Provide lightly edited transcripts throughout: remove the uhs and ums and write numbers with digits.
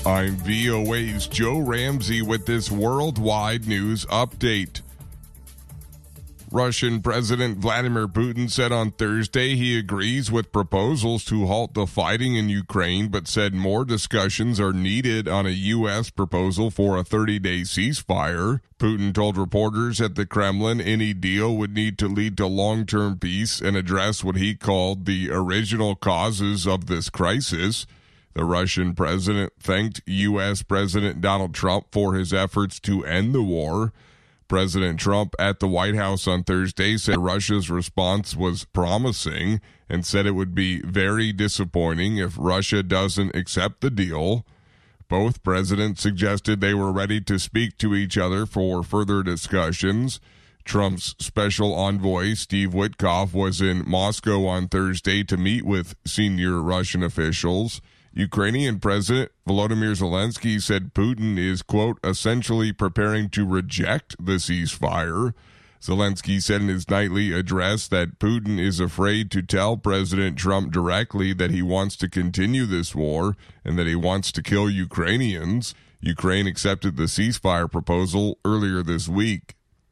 I'm VOA's Joe Ramsey with this worldwide news update. Russian President Vladimir Putin said on Thursday he agrees with proposals to halt the fighting in Ukraine, but said more discussions are needed on a U.S. proposal for a 30-day ceasefire. Putin told reporters at the Kremlin any deal would need to lead to long-term peace and address what he called the original causes of this crisis. The Russian president thanked U.S. President Donald Trump for his efforts to end the war. President Trump at the White House on Thursday said Russia's response was promising and said it would be very disappointing if Russia doesn't accept the deal. Both presidents suggested they were ready to speak to each other for further discussions. Trump's special envoy, Steve Witkoff, was in Moscow on Thursday to meet with senior Russian officials. Ukrainian President Volodymyr Zelensky said Putin is, quote, essentially preparing to reject the ceasefire. Zelensky said in his nightly address that Putin is afraid to tell President Trump directly that he wants to continue this war and that he wants to kill Ukrainians. Ukraine accepted the ceasefire proposal earlier this week.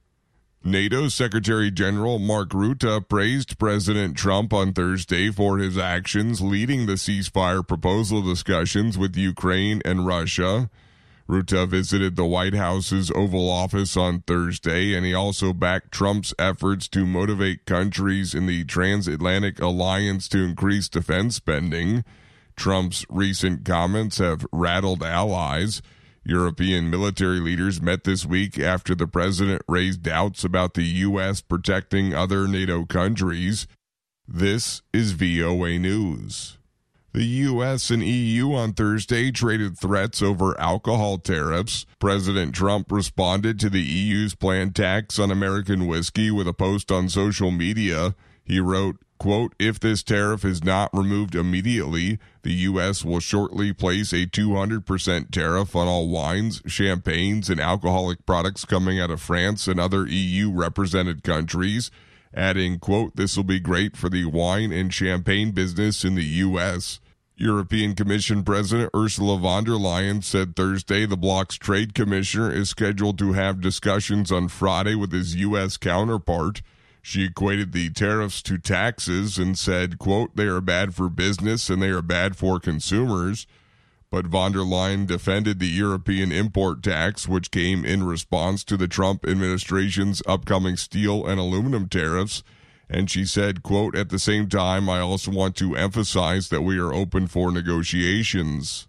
NATO Secretary General Mark Rutte praised President Trump on Thursday for his actions leading the ceasefire proposal discussions with Ukraine and Russia. Rutte visited the White House's Oval Office on Thursday, and he also backed Trump's efforts to motivate countries in the transatlantic alliance to increase defense spending. Trump's recent comments have rattled allies. European military leaders met this week after the president raised doubts about the U.S. protecting other NATO countries. This is VOA News. The U.S. and EU on Thursday traded threats over alcohol tariffs. President Trump responded to the EU's planned tax on American whiskey with a post on social media. He wrote, quote, if this tariff is not removed immediately, the U.S. will shortly place a 200% tariff on all wines, champagnes, and alcoholic products coming out of France and other EU-represented countries, adding, quote, this will be great for the wine and champagne business in the U.S. European Commission President Ursula von der Leyen said Thursday the bloc's trade commissioner is scheduled to have discussions on Friday with his U.S. counterpart. She equated the tariffs to taxes and said, quote, they are bad for business and they are bad for consumers. But von der Leyen defended the European import tax, which came in response to the Trump administration's upcoming steel and aluminum tariffs. And she said, quote, at the same time, I also want to emphasize that we are open for negotiations.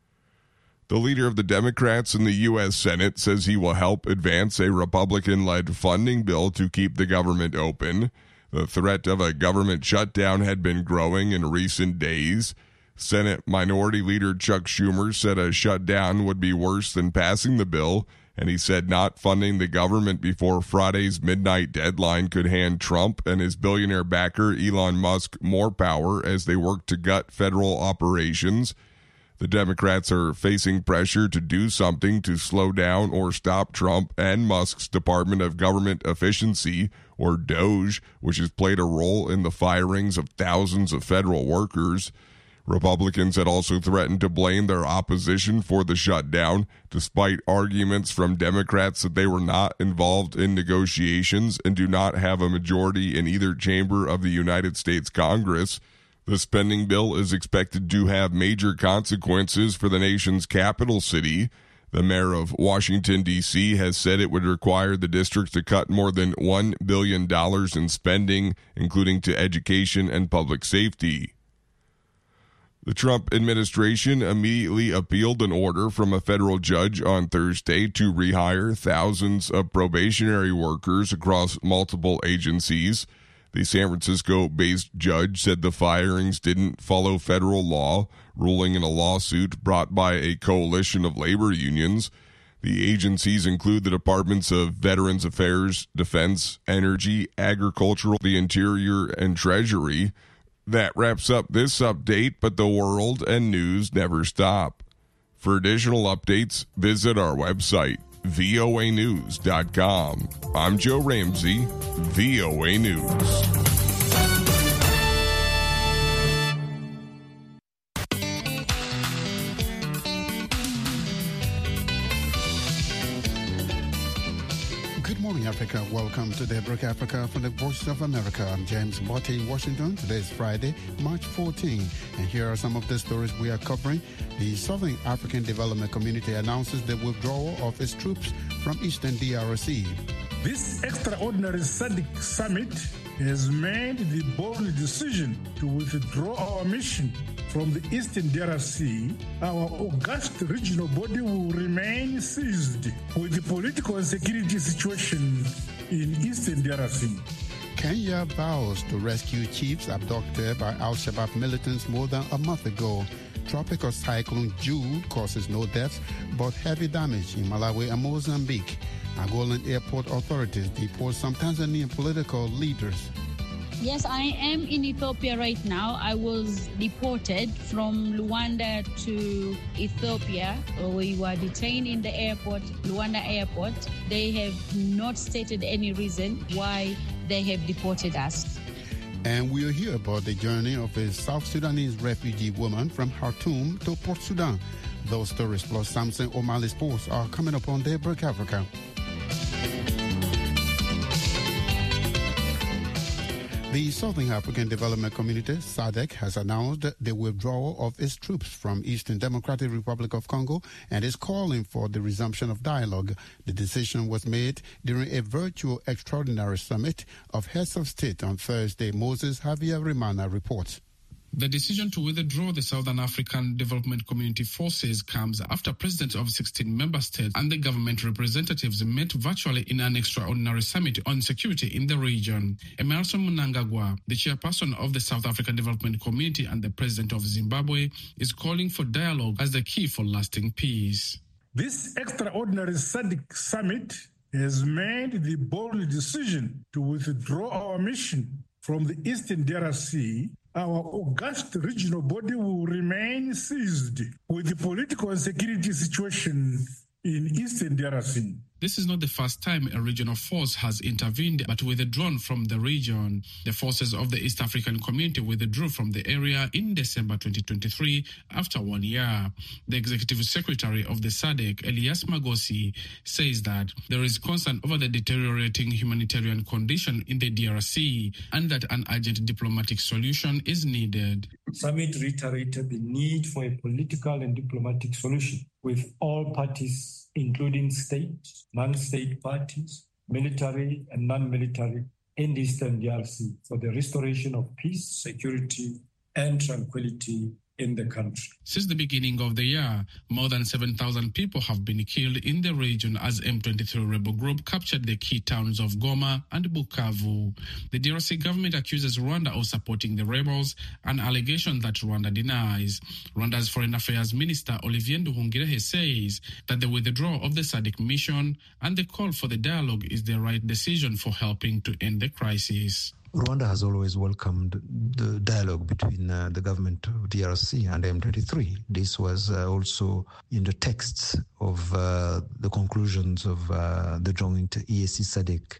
The leader of the Democrats in the U.S. Senate says he will help advance a Republican-led funding bill to keep the government open. The threat of a government shutdown had been growing in recent days. Senate Minority Leader Chuck Schumer said a shutdown would be worse than passing the bill, and he said not funding the government before Friday's midnight deadline could hand Trump and his billionaire backer Elon Musk more power as they work to gut federal operations. The Democrats are facing pressure to do something to slow down or stop Trump and Musk's Department of Government Efficiency, or DOGE, which has played a role in the firings of thousands of federal workers. Republicans had also threatened to blame their opposition for the shutdown, despite arguments from Democrats that they were not involved in negotiations and do not have a majority in either chamber of the United States Congress. The spending bill is expected to have major consequences for the nation's capital city. The mayor of Washington, D.C. has said it would require the district to cut more than $1 billion in spending, including to education and public safety. The Trump administration immediately appealed an order from a federal judge on Thursday to rehire thousands of probationary workers across multiple agencies. The San Francisco-based judge said the firings didn't follow federal law, ruling in a lawsuit brought by a coalition of labor unions. The agencies include the Departments of Veterans Affairs, Defense, Energy, Agricultural, the Interior, and Treasury. That wraps up this update, but the world and news never stop. For additional updates, visit our website, voanews.com. I'm Joe Ramsey, VOA News. morning, Africa. Welcome to Daybreak Africa from the Voice of America. I'm James Botti in Washington. Today is Friday, March 14. And here are some of the stories we are covering. The Southern African Development Community announces the withdrawal of its troops from Eastern DRC. This extraordinary SADC summit has made the bold decision to withdraw our mission from the Eastern DRC. Our august regional body will remain seized with the political and security situation in Eastern DRC. Kenya vows to rescue chiefs abducted by Al-Shabaab militants more than a month ago. Tropical cyclone Jude causes no deaths but heavy damage in Malawi and Mozambique. Angolan airport authorities deport some Tanzanian political leaders. Yes, I am in Ethiopia right now. I was deported from Luanda to Ethiopia. We were detained in the airport, Luanda airport. They have not stated any reason why they have deported us. And we'll hear about the journey of a South Sudanese refugee woman from Khartoum to Port Sudan. Those stories plus Samson O'Malley's posts are coming up on Daybreak Africa. The Southern African Development Community, SADC, has announced the withdrawal of its troops from Eastern Democratic Republic of Congo and is calling for the resumption of dialogue. The decision was made during a virtual extraordinary summit of heads of state on Thursday. Moses Javier Rimana reports. The decision to withdraw the Southern African Development Community forces comes after presidents of 16 member states and the government representatives met virtually in an extraordinary summit on security in the region. Emerson Mnangagwa, the chairperson of the South African Development Community and the president of Zimbabwe, is calling for dialogue as the key for lasting peace. This extraordinary SADC summit has made the bold decision to withdraw our mission from the Eastern DRC. Our august regional body will remain seized with the political and security situation in Eastern DRC. This is not the first time a regional force has intervened but withdrawn from the region. The forces of the East African Community withdrew from the area in December 2023 after 1 year. The executive secretary of the SADC, Elias Magosi, says that there is concern over the deteriorating humanitarian condition in the DRC and that an urgent diplomatic solution is needed. Summit reiterated the need for a political and diplomatic solution with all parties, including state, non-state parties, military and non-military, in Eastern DRC for the restoration of peace, security, and tranquility in the country. Since the beginning of the year, more than 7,000 people have been killed in the region as M23 rebel group captured the key towns of Goma and Bukavu. The DRC government accuses Rwanda of supporting the rebels, an allegation that Rwanda denies. Rwanda's Foreign Affairs Minister Olivier Nduhungirehe says that the withdrawal of the SADC mission and the call for the dialogue is the right decision for helping to end the crisis. Rwanda has always welcomed the dialogue between the government of DRC and M23. This was also in the texts of the conclusions of the joint EAC SADC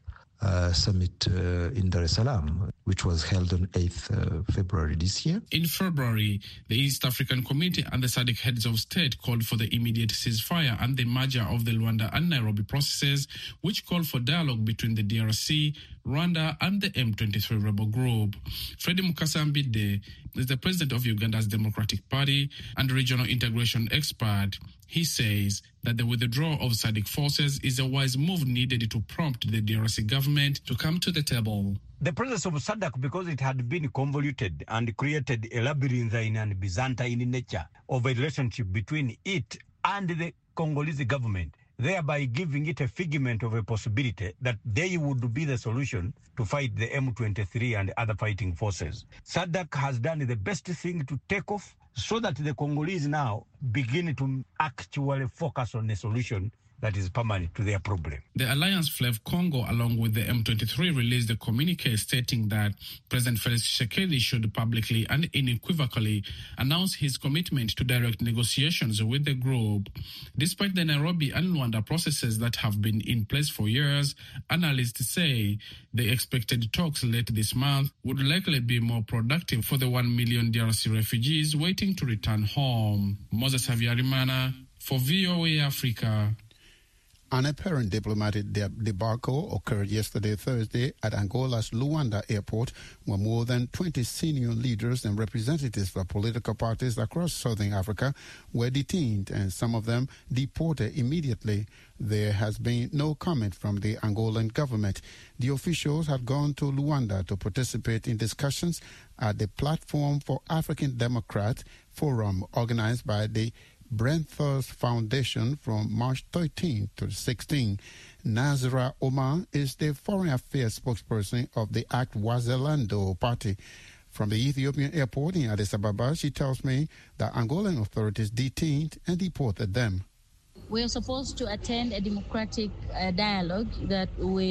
summit in Dar es Salaam, which was held on 8th February this year. In February, the East African Community and the SADC heads of state called for the immediate ceasefire and the merger of the Luanda and Nairobi processes, which called for dialogue between the DRC, Rwanda and the M23 rebel group. Freddy Mukasambide is the president of Uganda's Democratic Party and regional integration expert. He says that the withdrawal of SADC forces is a wise move needed to prompt the DRC government to come to the table. The presence of SADC, because it had been convoluted and created a labyrinthine and Byzantine in nature of a relationship between it and the Congolese government, thereby giving it a figment of a possibility that they would be the solution to fight the M23 and other fighting forces. SADC has done the best thing to take off so that the Congolese now begin to actually focus on a solution that is permanent to their problem. The Alliance Fleuve Congo, along with the M23, released a communique stating that President Felix Tshisekedi should publicly and unequivocally announce his commitment to direct negotiations with the group. Despite the Nairobi and Luanda processes that have been in place for years, analysts say the expected talks late this month would likely be more productive for the 1 million DRC refugees waiting to return home. Moses Javier Rimana for VOA Africa. An apparent diplomatic debacle occurred yesterday, Thursday, at Angola's Luanda airport, where more than 20 senior leaders and representatives of political parties across southern Africa were detained and some of them deported immediately. There has been no comment from the Angolan government. The officials had gone to Luanda to participate in discussions at the Platform for African Democrats Forum organized by the Brentford Foundation from March 13 to 16. Nazra Omar is the foreign affairs spokesperson of the Act Wazalendo party. From the Ethiopian airport in Addis Ababa, she tells me that Angolan authorities detained and deported them. We're supposed to attend a democratic dialogue that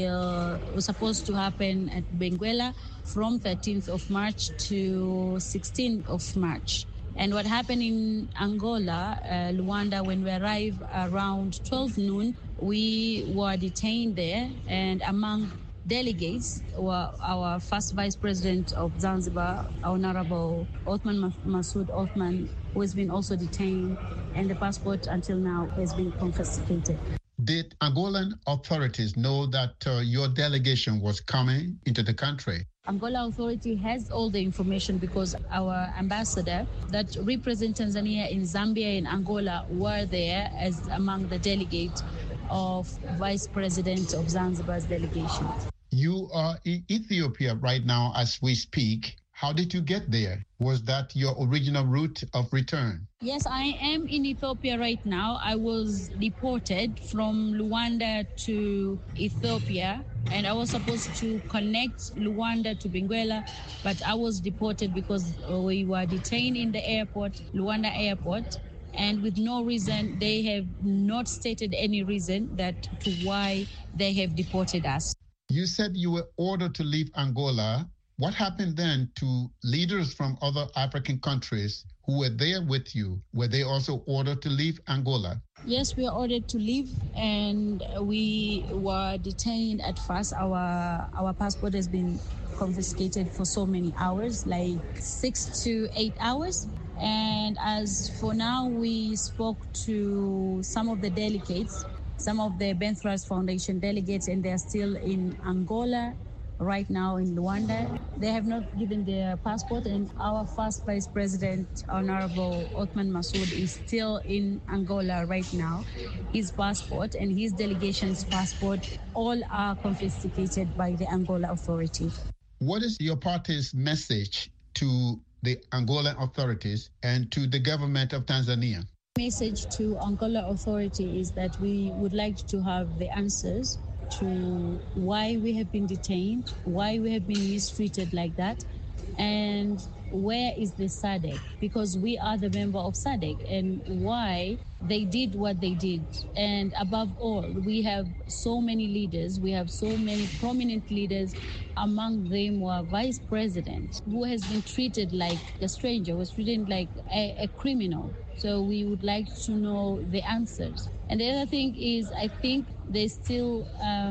was supposed to happen at Benguela from 13th of March to 16th of March. And what happened in Angola, Luanda, when we arrived around 12 noon, we were detained there. And among delegates were our first Vice President of Zanzibar, Honorable Othman Masoud Othman, who has been also detained, and the passport until now has been confiscated. Did Angolan authorities know that your delegation was coming into the country? Angola authority has all the information because our ambassador that represents Tanzania in Zambia and Angola were there as among the delegates of Vice President of Zanzibar's delegation. You are in Ethiopia right now as we speak. How did you get there? Was that your original route of return? Yes, I am in Ethiopia right now. I was deported from Luanda to Ethiopia, and I was supposed to connect Luanda to Benguela, but I was deported because we were detained in the airport, Luanda airport, and with no reason. They have not stated any reason that to why they have deported us. You said you were ordered to leave Angola. What happened then to leaders from other African countries who were there with you? Were they also ordered to leave Angola? Yes, we were ordered to leave, and we were detained at first. Our passport has been confiscated for so many hours, like 6 to 8 hours. And as for now, we spoke to some of the delegates, some of the Brentford Foundation delegates, and they're still in Angola right now in Luanda. They have not given their passport, and our first Vice President, Honorable Othman Masoud, is still in Angola right now. His passport and his delegation's passport all are confiscated by the Angola authority. What is your party's message to the Angolan authorities and to the government of Tanzania? Message to Angola authority is that we would like to have the answers to why we have been detained, why we have been mistreated like that, and where is the SADC, because we are the member of SADC, and why they did what they did. And above all, we have so many leaders, we have so many prominent leaders. Among them were Vice President, who has been treated like a stranger, was treated like a criminal. So we would like to know the answers. And the other thing is, I think there's still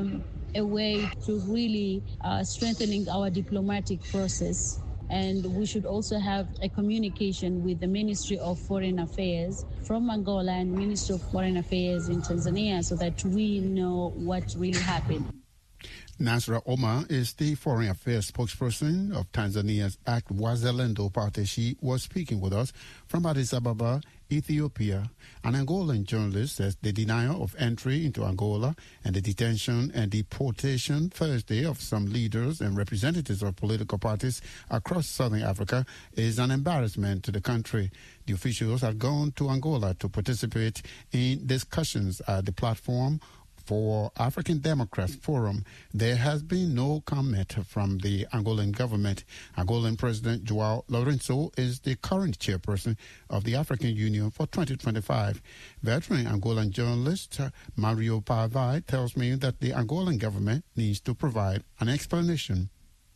a way to really strengthening our diplomatic process. And we should also have a communication with the Ministry of Foreign Affairs from Angola and Ministry of Foreign Affairs in Tanzania so that we know what really happened. Nazra Omar is the foreign affairs spokesperson of Tanzania's Act Wazalendo party. She was speaking with us from Addis Ababa, Ethiopia. An Angolan journalist says the denial of entry into Angola and the detention and deportation Thursday of some leaders and representatives of political parties across southern Africa is an embarrassment to the country. The officials have gone to Angola to participate in discussions at the Platform for African Democrats Forum. There has been no comment from the Angolan government. Angolan President João Lourenço is the current chairperson of the African Union for 2025. Veteran Angolan journalist Mario Pavai tells me that the Angolan government needs to provide an explanation.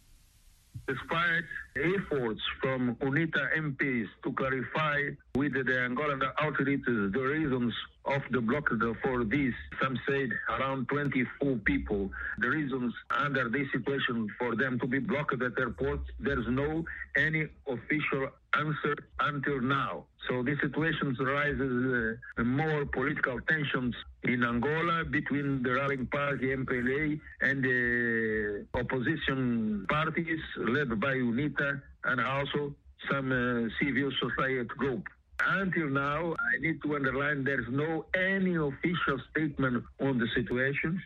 Despite efforts from UNITA MPs to clarify with the Angolan authorities the reasons of the blockade for this, some said around 24 people, the reasons under this situation for them to be blocked at airports, there's no any official answer until now. So this situation raises more political tensions in Angola between the ruling party MPLA and the opposition parties led by UNITA and also some civil society group. Until now, I need to underline there's no any official statement on the situation.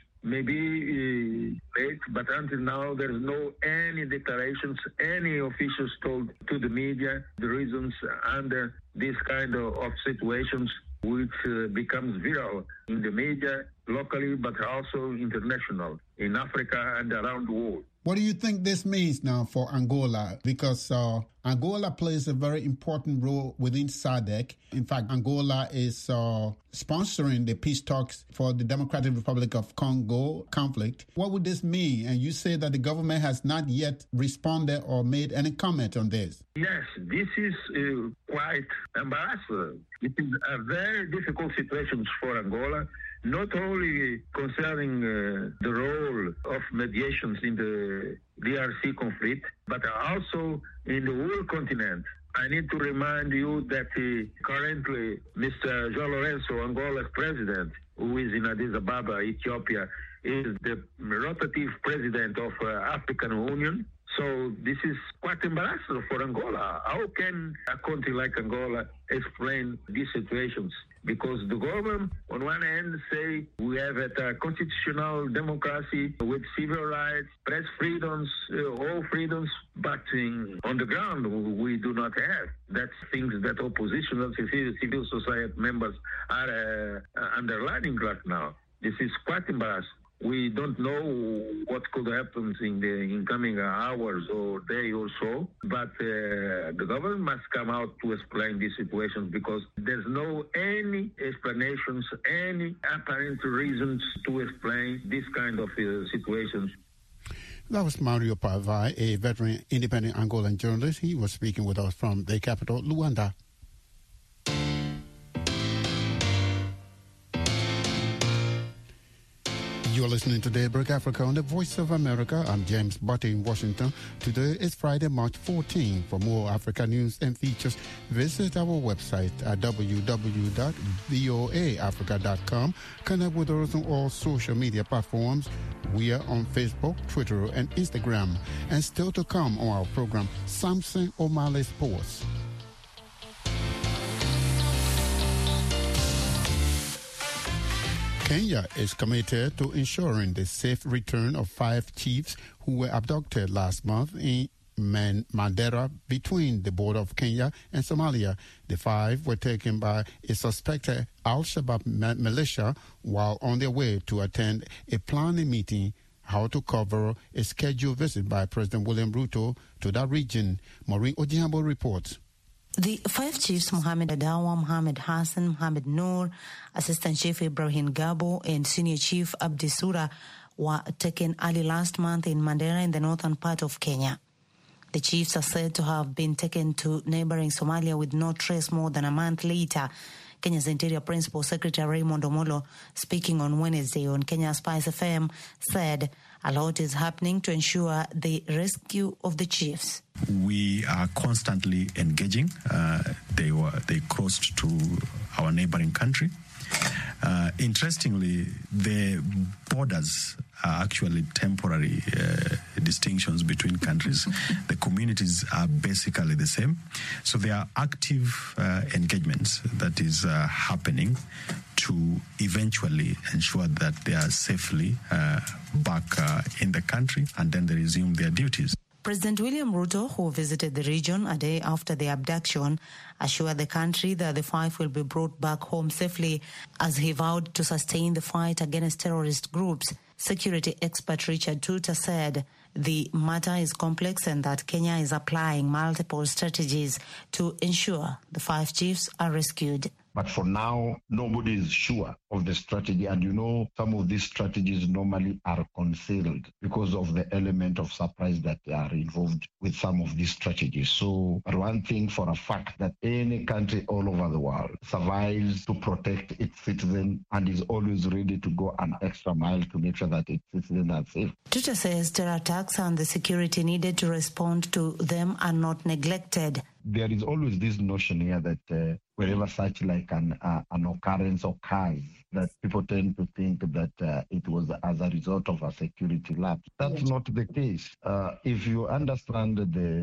Maybe late, but until now there's no any declarations, any officials told to the media the reasons under this kind of situations which becomes viral in the media locally but also international in Africa and around the world. What do you think this means now for Angola? Because Angola plays a very important role within SADC. In fact, Angola is sponsoring the peace talks for the Democratic Republic of Congo conflict. What would this mean? And you say that the government has not yet responded or made any comment on this. Yes, this is quite embarrassing. It is a very difficult situation for Angola, not only concerning the role of mediations in the DRC conflict, but also in the whole continent. I need to remind you that currently Mr. João Lourenço, Angola's president, who is in Addis Ababa, Ethiopia, is the rotative president of African Union. So this is quite embarrassing for Angola. How can a country like Angola explain these situations? Because the government, on one hand, say we have a constitutional democracy with civil rights, press freedoms, all freedoms, but on the ground we do not have. That's things that opposition and civil society members are underlining right now. This is quite embarrassing. We don't know what could happen in the incoming hours or day or so, but the government must come out to explain these situations because there's no any explanations, any apparent reasons to explain this kind of situations. That was Mario Pavai, a veteran independent Angolan journalist. He was speaking with us from the capital, Luanda. You're listening to Daybreak Africa on the Voice of America. I'm James Butte in Washington. Today is Friday, March 14. For more Africa news and features, visit our website at www.voaafrica.com. Connect with us on all social media platforms. We are on Facebook, Twitter, and Instagram. And still to come on our program, Samson O'Malley Sports. Kenya is committed to ensuring the safe return of 5 chiefs who were abducted last month in Mandera between the border of Kenya and Somalia. The 5 were taken by a suspected Al-Shabaab militia while on their way to attend a planning meeting how to cover a scheduled visit by President William Ruto to that region. Maureen Ojiambo reports. The 5 chiefs, Mohamed Adawa, Mohamed Hassan, Mohamed Noor, Assistant Chief Ibrahim Gabo, and Senior Chief Abdi Sura, were taken early last month in Mandera in the northern part of Kenya. The chiefs are said to have been taken to neighboring Somalia with no trace more than a month later. Kenya's Interior Principal Secretary Raymond Omolo, speaking on Wednesday on Kenya Spice FM, said a lot is happening to ensure the rescue of the chiefs. We are constantly engaging. They crossed to our neighboring country. Interestingly, the borders are actually temporary distinctions between countries. The communities are basically the same. So there are active engagements that is happening to eventually ensure that they are safely back in the country and then they resume their duties. President William Ruto, who visited the region a day after the abduction, assured the country that the 5 will be brought back home safely as he vowed to sustain the fight against terrorist groups. Security expert Richard Tuta said the matter is complex and that Kenya is applying multiple strategies to ensure the 5 chiefs are rescued. But for now, nobody is sure of the strategy. And you know, some of these strategies normally are concealed because of the element of surprise that are involved with some of these strategies. So, but one thing for a fact that any country all over the world survives to protect its citizens and is always ready to go an extra mile to make sure that its citizens are safe. Tuta says terror attacks and the security needed to respond to them are not neglected. there is always this notion here that wherever such like an occurrence occurs, that people tend to think that it was as a result of a security lapse. That's not the case. If you understand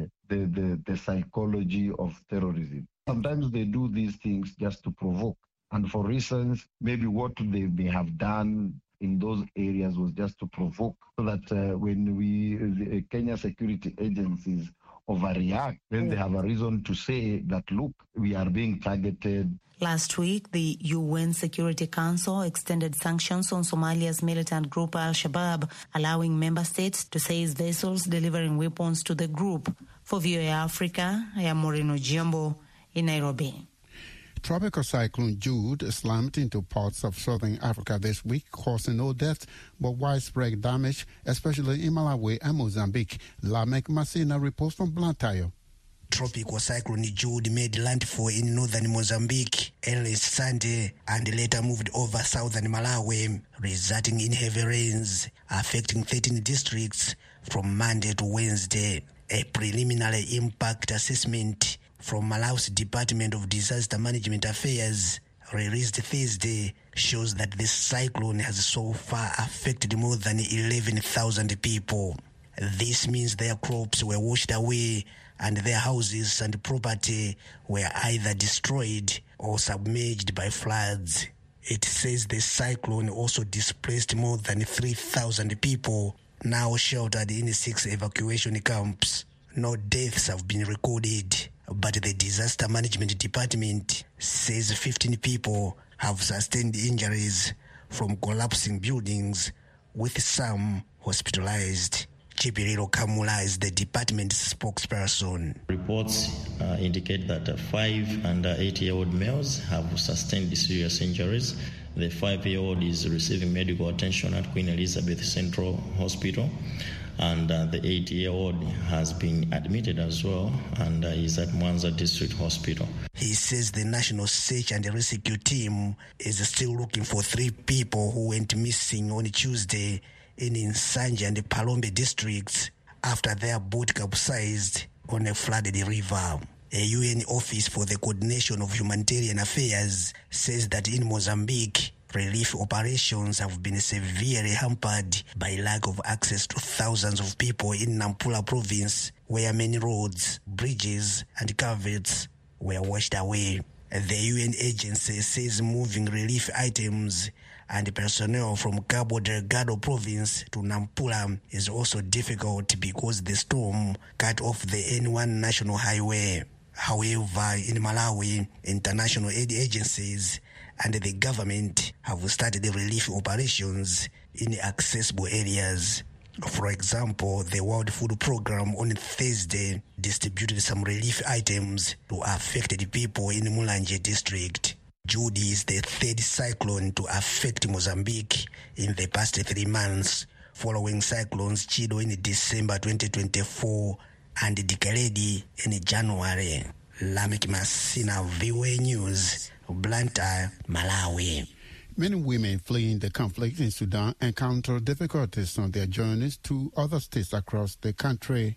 the psychology of terrorism, sometimes they do these things just to provoke. And for reasons, maybe what they may have done in those areas was just to provoke, so that when the Kenya security agencies overreact, then they have a reason to say that, look, we are being targeted. Last week, the UN Security Council extended sanctions on Somalia's militant group Al-Shabaab, allowing member states to seize vessels delivering weapons to the group. For VOA Africa, I am Moreno Giambo in Nairobi. Tropical cyclone Jude slammed into parts of southern Africa this week, causing no deaths but widespread damage, especially in Malawi and Mozambique. Lamek Masina reports from Blantyre. Tropical cyclone Jude made landfall in northern Mozambique early Sunday and later moved over southern Malawi, resulting in heavy rains affecting 13 districts from Monday to Wednesday. A preliminary impact assessment from Malawi's Department of Disaster Management Affairs, released Thursday, shows that this cyclone has so far affected more than 11,000 people. This means their crops were washed away and their houses and property were either destroyed or submerged by floods. It says the cyclone also displaced more than 3,000 people, now sheltered in 6 evacuation camps. No deaths have been recorded, but the Disaster Management Department says 15 people have sustained injuries from collapsing buildings, with some hospitalized. Chipiriro Kamula is the department's spokesperson. Reports indicate that 5 and 8-year-old males have sustained serious injuries. The 5-year-old is receiving medical attention at Queen Elizabeth Central Hospital, and the 8-year-old has been admitted as well and is at Mwanza District Hospital. He says the National Search and Rescue Team is still looking for 3 people who went missing on Tuesday in Nsanje and Palombe districts after their boat capsized on a flooded river. A UN Office for the Coordination of Humanitarian Affairs says that in Mozambique, relief operations have been severely hampered by lack of access to thousands of people in Nampula province, where many roads, bridges, and culverts were washed away. The UN agency says moving relief items and personnel from Cabo Delgado province to Nampula is also difficult because the storm cut off the N1 national highway. However, in Malawi, international aid agencies and the government have started relief operations in accessible areas. For example, the World Food Programme on Thursday distributed some relief items to affected people in Mulanje district. Jude is the 3rd cyclone to affect Mozambique in the past 3 months, following cyclones Chido in December 2024 and Dikeledi in January. Lamek Masina, VOA News, Blantyre, Malawi. Many women fleeing the conflict in Sudan encounter difficulties on their journeys to other states across the country.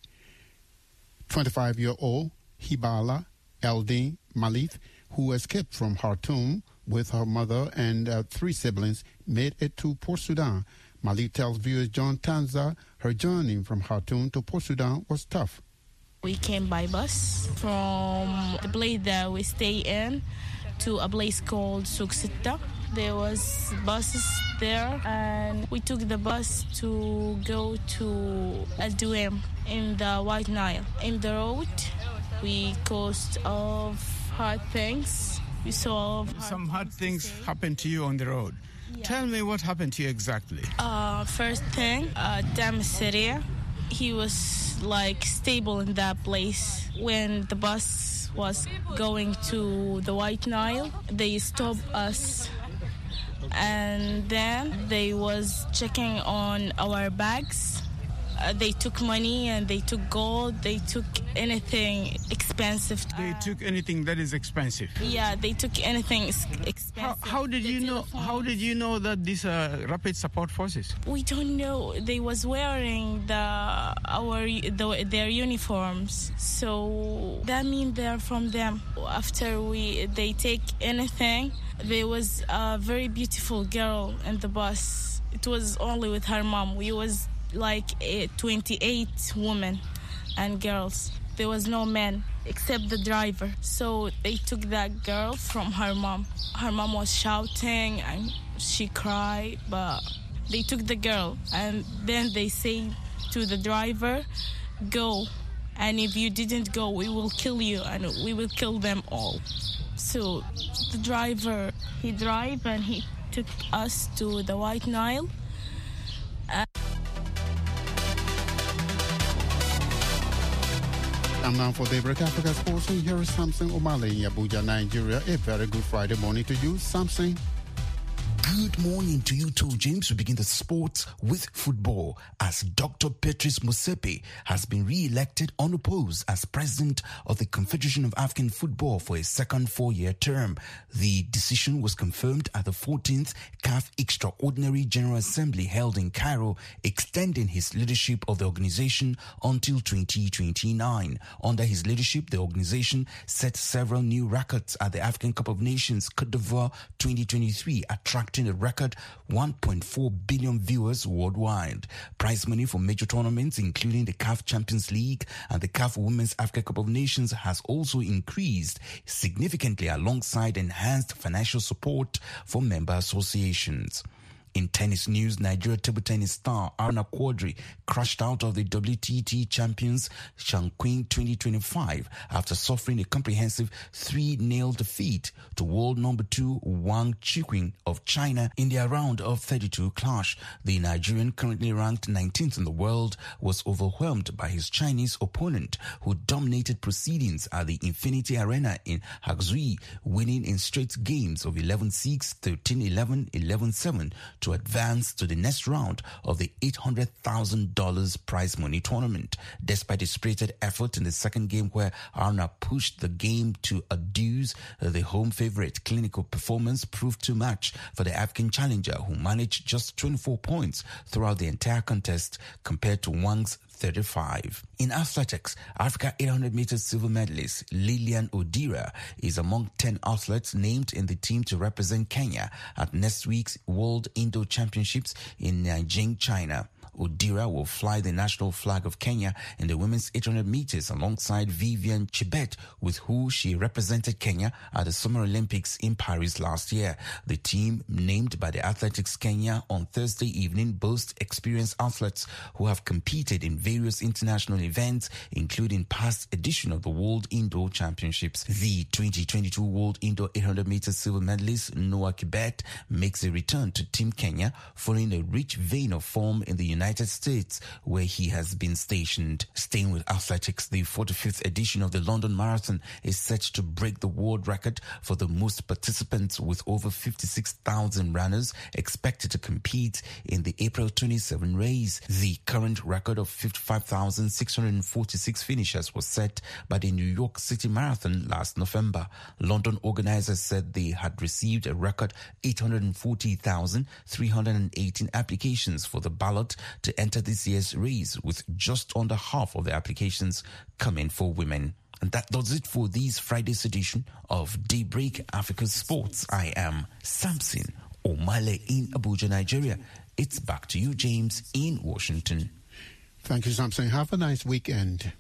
25-year-old Hibala Eldin Malith, who escaped from Khartoum with her mother and 3 siblings, made it to Port Sudan. Malith tells viewers John Tanza her journey from Khartoum to Port Sudan was tough. We came by bus from the place that we stay in to a place called Suksita. There was buses there, and we took the bus to go to Al-Duem in the White Nile. In the road, we caused of hard things. We saw some hard things happened to you on the road. Yeah. Tell me what happened to you exactly. First thing, Dam Syria. He was like stable in that place. When the bus was going to the White Nile, they stopped us, and then they was checking on our bags, They took money and they took gold. They took anything expensive. They took anything that is expensive. Yeah, they took anything expensive. How did you know? How did you know that these are Rapid Support Forces? We don't know. They was wearing their uniforms, so that means they're from them. After they take anything, there was a very beautiful girl in the bus. It was only with her mom. We was like 28 women and girls. There was no men except the driver. So they took that girl from her mom. Her mom was shouting and she cried, but they took the girl. And then they say to the driver, go. And if you didn't go, we will kill you and we will kill them all. So the driver, he drove and he took us to the White Nile. And now for Daybreak Africa Sports, and here is Samson Omale in Abuja, Nigeria. A very good Friday morning to you, Samson. Good morning to you too, James. We begin the sports with football as Dr. Patrice Motsepe has been re-elected unopposed as president of the Confederation of African Football for a second 4-year term. The decision was confirmed at the 14th CAF Extraordinary General Assembly held in Cairo, extending his leadership of the organization until 2029. Under his leadership, the organization set several new records at the African Cup of Nations Côte d'Ivoire 2023, attracting a record 1.4 billion viewers worldwide. Prize money for major tournaments, including the CAF Champions League and the CAF Women's Africa Cup of Nations, has also increased significantly alongside enhanced financial support for member associations. In tennis news, Nigeria table tennis star Aruna Quadri crashed out of the WTT Champions Chongqing 2025 after suffering a comprehensive 3-0 defeat to world number 2 Wang Chuqing of China in their round of 32 clash. The Nigerian, currently ranked 19th in the world, was overwhelmed by his Chinese opponent, who dominated proceedings at the Infinity Arena in Hangzhou, winning in straight games of 11-6, 13-11, 11-7 to advance to the next round of the $800,000 prize money tournament. Despite a spirited effort in the second game where Aruna pushed the game to a deuce, the home favorite clinical performance proved too much for the African challenger, who managed just 24 points throughout the entire contest compared to Wang's 35. In athletics, Africa 800 meters silver medalist Lilian Odira is among 10 athletes named in the team to represent Kenya at next week's World Indoor Championships in Nanjing, China. Odira will fly the national flag of Kenya in the women's 800 meters alongside Vivian Chebet, with who she represented Kenya at the Summer Olympics in Paris last year. The team, named by the Athletics Kenya on Thursday evening, boasts experienced athletes who have competed in various international events, including past edition of the World Indoor Championships. The 2022 World Indoor 800 meters silver medalist Noah Kibet makes a return to Team Kenya following a rich vein of form in the United States, where he has been stationed. Staying with athletics, the 45th edition of the London Marathon is set to break the world record for the most participants, with over 56,000 runners expected to compete in the April 27 race. The current record of 55,646 finishers was set by the New York City Marathon last November. London organizers said they had received a record 840,318 applications for the ballot to enter this year's race, with just under half of the applications coming for women. And that does it for this Friday's edition of Daybreak Africa Sports. I am Samson Omale in Abuja, Nigeria. It's back to you, James, in Washington. Thank you, Samson. Have a nice weekend.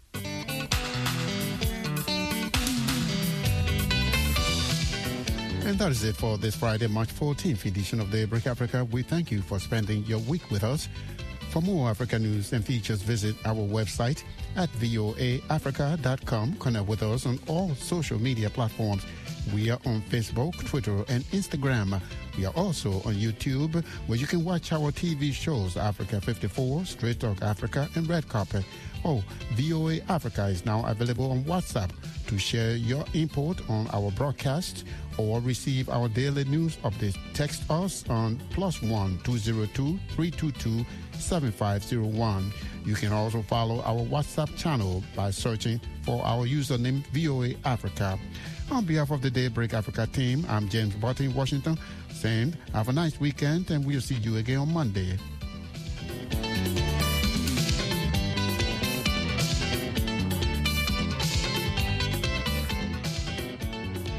And that is it for this Friday, March 14th edition of Daybreak Africa. We thank you for spending your week with us. For more Africa news and features, visit our website at voaafrica.com. Connect with us on all social media platforms. We are on Facebook, Twitter, and Instagram. We are also on YouTube, where you can watch our TV shows, Africa 54, Straight Talk Africa, and Red Carpet. Oh, VOA Africa is now available on WhatsApp. To share your input on our broadcast or receive our daily news updates, text us on +1 202 322 7501. You can also follow our WhatsApp channel by searching for our username VOA Africa. On behalf of the Daybreak Africa team, I'm James Barton in Washington, saying have a nice weekend and we'll see you again on Monday.